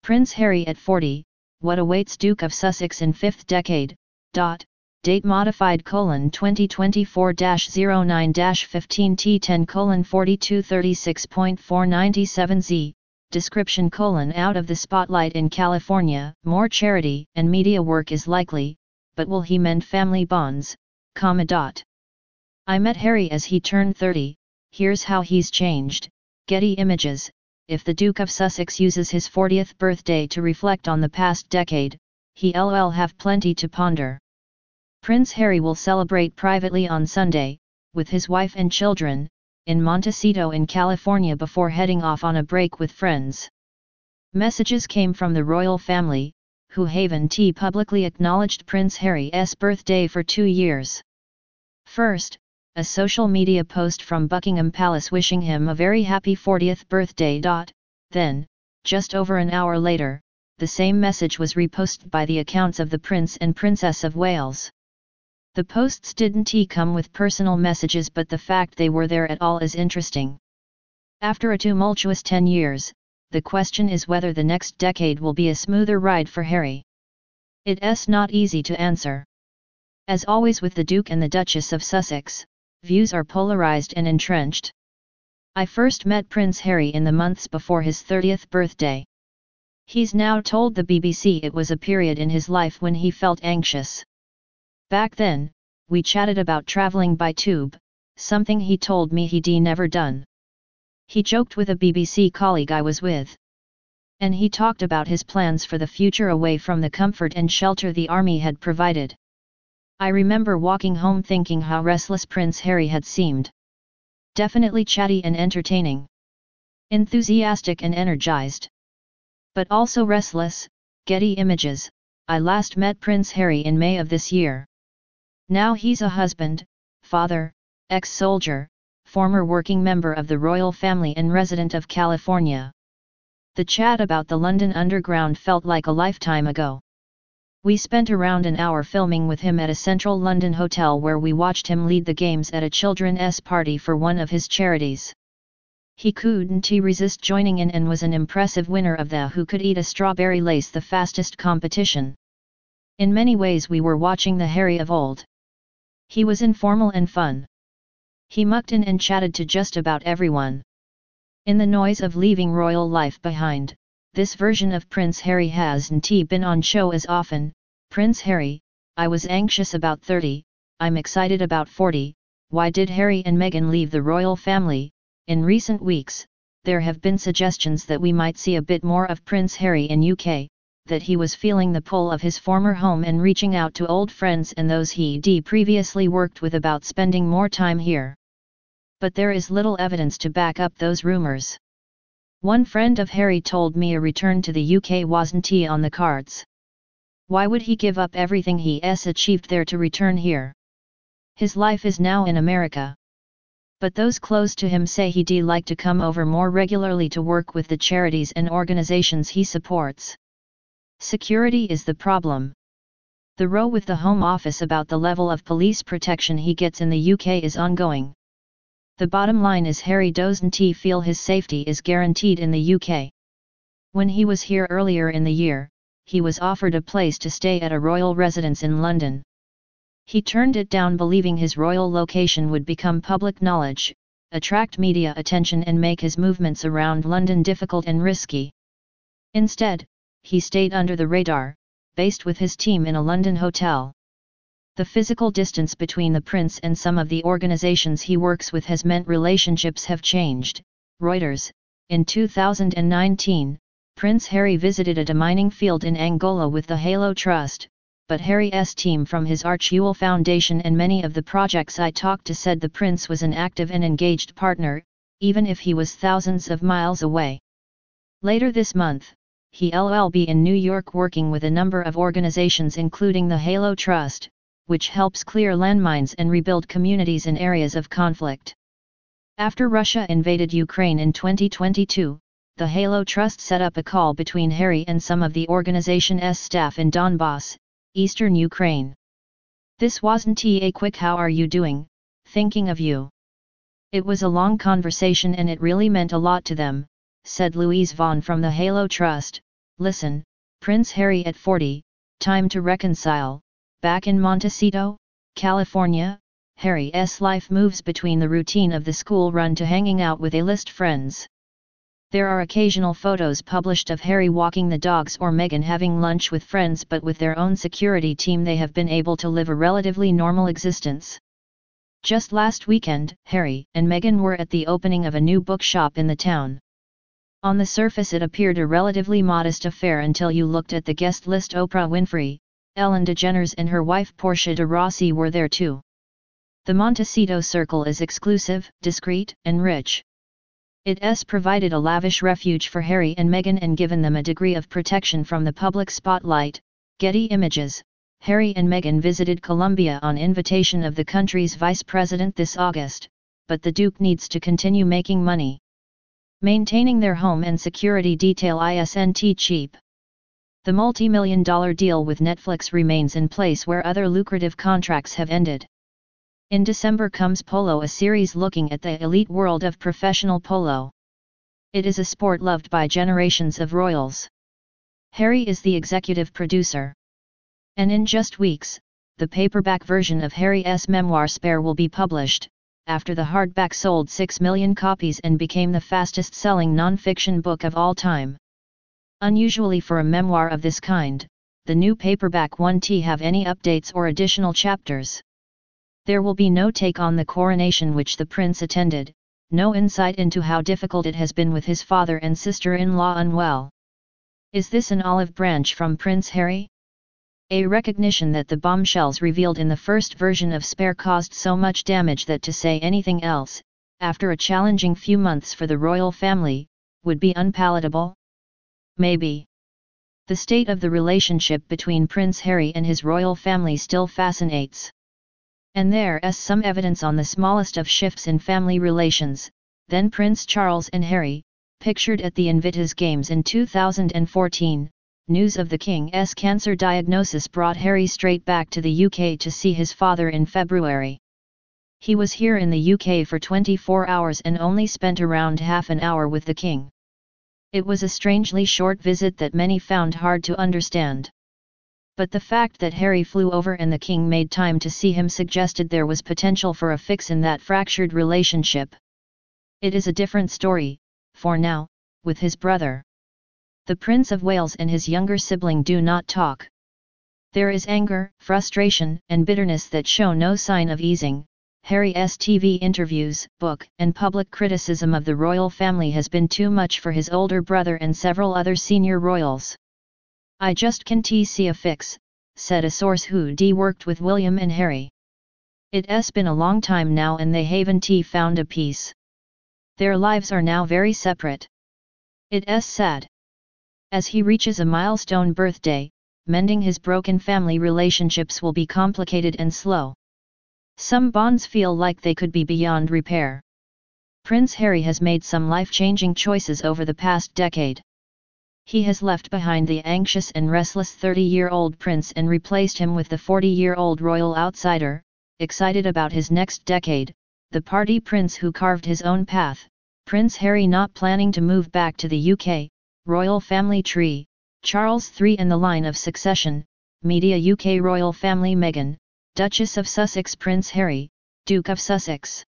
Prince Harry at 40, what awaits Duke of Sussex in fifth decade, date modified : 2024-09-15 T10 4236.497Z, description : out of the spotlight in California, more charity and media work is likely, but will he mend family bonds, I met Harry as he turned 30, here's how he's changed. Getty Images. If the Duke of Sussex uses his 40th birthday to reflect on the past decade, he'll have plenty to ponder. Prince Harry will celebrate privately on Sunday, with his wife and children, in Montecito in California before heading off on a break with friends. Messages came from the royal family, who haven't publicly acknowledged Prince Harry's birthday for 2 years. First, a social media post from Buckingham Palace wishing him a very happy 40th birthday. Then, just over an hour later, the same message was reposted by the accounts of the Prince and Princess of Wales. The posts didn't come with personal messages, but the fact they were there at all is interesting. After a tumultuous 10 years, the question is whether the next decade will be a smoother ride for Harry. It's not easy to answer. As always with the Duke and the Duchess of Sussex, views are polarized and entrenched. I first met Prince Harry in the months before his 30th birthday. He's now told the BBC it was a period in his life when he felt anxious. Back then, we chatted about travelling by tube, something he told me he'd never done. He joked with a BBC colleague I was with. And he talked about his plans for the future away from the comfort and shelter the army had provided. I remember walking home thinking how restless Prince Harry had seemed. Definitely chatty and entertaining. Enthusiastic and energized. But also restless. Getty Images. I last met Prince Harry in May of this year. Now he's a husband, father, ex-soldier, former working member of the royal family and resident of California. The chat about the London Underground felt like a lifetime ago. We spent around an hour filming with him at a central London hotel where we watched him lead the games at a children's party for one of his charities. He couldn't resist joining in and was an impressive winner of the Who Could Eat a Strawberry Lace the Fastest competition. In many ways we were watching the Harry of old. He was informal and fun. He mucked in and chatted to just about everyone. In the noise of leaving royal life behind, this version of Prince Harry hasn't been on show as often. Prince Harry, I was anxious about 30, I'm excited about 40, why did Harry and Meghan leave the royal family? In recent weeks, there have been suggestions that we might see a bit more of Prince Harry in UK, that he was feeling the pull of his former home and reaching out to old friends and those he'd previously worked with about spending more time here. But there is little evidence to back up those rumours. One friend of Harry told me a return to the UK wasn't on the cards. Why would he give up everything he's achieved there to return here? His life is now in America. But those close to him say he'd like to come over more regularly to work with the charities and organisations he supports. Security is the problem. The row with the Home Office about the level of police protection he gets in the UK is ongoing. The bottom line is Harry doesn't feel his safety is guaranteed in the UK. When he was here earlier in the year, he was offered a place to stay at a royal residence in London. He turned it down believing his royal location would become public knowledge, attract media attention and make his movements around London difficult and risky. Instead, he stayed under the radar, based with his team in a London hotel. The physical distance between the prince and some of the organizations he works with has meant relationships have changed. Reuters. In 2019, Prince Harry visited a demining field in Angola with the Halo Trust, but Harry's team from his Archewell Foundation and many of the projects I talked to said the prince was an active and engaged partner, even if he was thousands of miles away. Later this month, he'll be in New York working with a number of organizations including the Halo Trust, which helps clear landmines and rebuild communities in areas of conflict. After Russia invaded Ukraine in 2022, the Halo Trust set up a call between Harry and some of the organization's staff in Donbas, eastern Ukraine. This wasn't a quick "how are you doing, thinking of you." It was a long conversation and it really meant a lot to them, said Louise Vaughan from the Halo Trust, Listen, Prince Harry at 40, time to reconcile. Back in Montecito, California, Harry's life moves between the routine of the school run to hanging out with A-list friends. There are occasional photos published of Harry walking the dogs or Meghan having lunch with friends, but with their own security team they have been able to live a relatively normal existence. Just last weekend, Harry and Meghan were at the opening of a new bookshop in the town. On the surface it appeared a relatively modest affair until you looked at the guest list. Oprah Winfrey, Ellen DeGeneres and her wife Portia de Rossi were there too. The Montecito circle is exclusive, discreet, and rich. It has provided a lavish refuge for Harry and Meghan and given them a degree of protection from the public spotlight. Getty Images. Harry and Meghan visited Colombia on invitation of the country's vice president this August, but the Duke needs to continue making money. Maintaining their home and security detail isn't cheap. The multi-million-dollar deal with Netflix remains in place where other lucrative contracts have ended. In December comes Polo, a series looking at the elite world of professional polo. It is a sport loved by generations of royals. Harry is the executive producer. And in just weeks, the paperback version of Harry's memoir Spare will be published, after the hardback sold 6 million copies and became the fastest-selling non-fiction book of all time. Unusually for a memoir of this kind, the new paperback won't have any updates or additional chapters. There will be no take on the coronation which the prince attended, no insight into how difficult it has been with his father and sister-in-law unwell. Is this an olive branch from Prince Harry? A recognition that the bombshells revealed in the first version of Spare caused so much damage that to say anything else, after a challenging few months for the royal family, would be unpalatable? Maybe. The state of the relationship between Prince Harry and his royal family still fascinates. And there is some evidence on the smallest of shifts in family relations. Then Prince Charles and Harry, pictured at the Invictus Games in 2014, news of the King's cancer diagnosis brought Harry straight back to the UK to see his father in February. He was here in the UK for 24 hours and only spent around half an hour with the King. It was a strangely short visit that many found hard to understand. But the fact that Harry flew over and the King made time to see him suggested there was potential for a fix in that fractured relationship. It is a different story, for now, with his brother. The Prince of Wales and his younger sibling do not talk. There is anger, frustration, and bitterness that show no sign of easing. Harry's TV interviews, book, and public criticism of the royal family has been too much for his older brother and several other senior royals. I just can't see a fix, said a source who worked with William and Harry. It's been a long time now and they haven't found a peace. Their lives are now very separate. It's sad. As he reaches a milestone birthday, mending his broken family relationships will be complicated and slow. Some bonds feel like they could be beyond repair. Prince Harry has made some life-changing choices over the past decade. He has left behind the anxious and restless 30-year-old prince and replaced him with the 40-year-old royal outsider, excited about his next decade, the party prince who carved his own path. Prince Harry not planning to move back to the UK, royal family tree, Charles III and the line of succession, media UK royal family Meghan, Duchess of Sussex Prince Harry, Duke of Sussex.